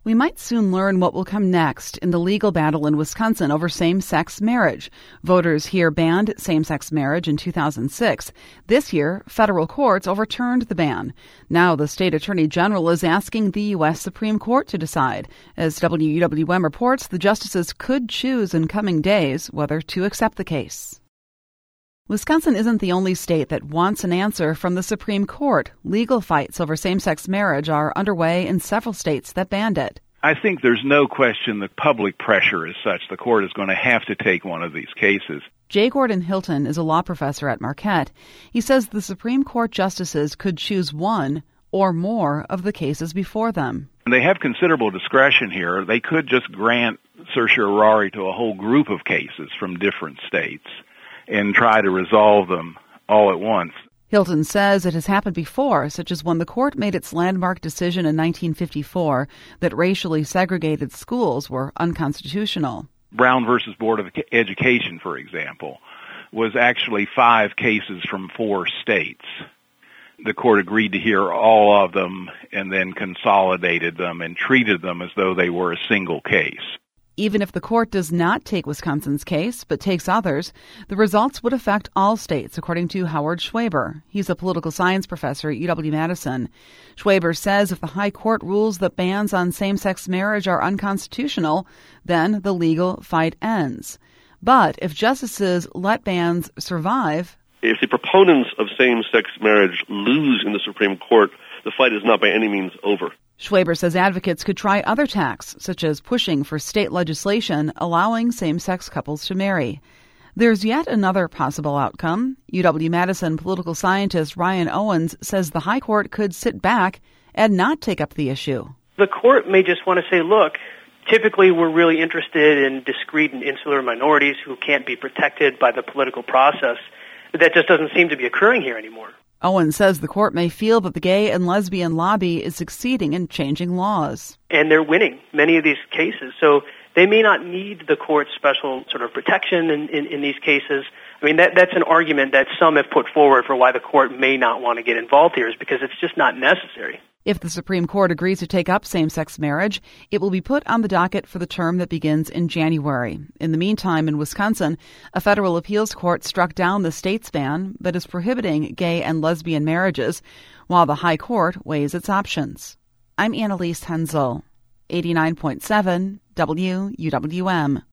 We might soon learn what will come next in the legal battle in Wisconsin over same-sex marriage. Voters here banned same-sex marriage in 2006. This year, federal courts overturned the ban. Now the state attorney general is asking the U.S. Supreme Court to decide. As WUWM reports, the justices could choose in coming days whether to accept the case. Wisconsin isn't the only state that wants an answer from the Supreme Court. Legal fights over same-sex marriage are underway in several states that banned it. I think there's no question that public pressure is such the court is going to have to take one of these cases. J. Gordon Hilton is a law professor at Marquette. He says the Supreme Court justices could choose one or more of the cases before them. They have considerable discretion here. They could just grant certiorari to a whole group of cases from different states and try to resolve them all at once. Hilton says it has happened before, such as when the court made its landmark decision in 1954 that racially segregated schools were unconstitutional. Brown versus Board of Education, for example, was actually 5 cases from 4 states. The court agreed to hear all of them and then consolidated them and treated them as though they were a single case. Even if the court does not take Wisconsin's case, but takes others, the results would affect all states, according to Howard Schwaber. He's a political science professor at UW-Madison. Schwaber says if the high court rules that bans on same-sex marriage are unconstitutional, then the legal fight ends. But if justices let bans survive... If the proponents of same-sex marriage lose in the Supreme Court, the fight is not by any means over. Schwaber says advocates could try other tacks, such as pushing for state legislation allowing same-sex couples to marry. There's yet another possible outcome. UW-Madison political scientist Ryan Owens says the High Court could sit back and not take up the issue. The court may just want to say, look, typically we're really interested in discrete and insular minorities who can't be protected by the political process. But that just doesn't seem to be occurring here anymore. Owens says the court may feel that the gay and lesbian lobby is succeeding in changing laws. And they're winning many of these cases. So they may not need the court's special sort of protection in these cases. I mean, that's an argument that some have put forward for why the court may not want to get involved here, is because it's just not necessary. If the Supreme Court agrees to take up same-sex marriage, it will be put on the docket for the term that begins in January. In the meantime, in Wisconsin, a federal appeals court struck down the state's ban that is prohibiting gay and lesbian marriages, while the High Court weighs its options. I'm Annalise Hensel, 89.7 WUWM.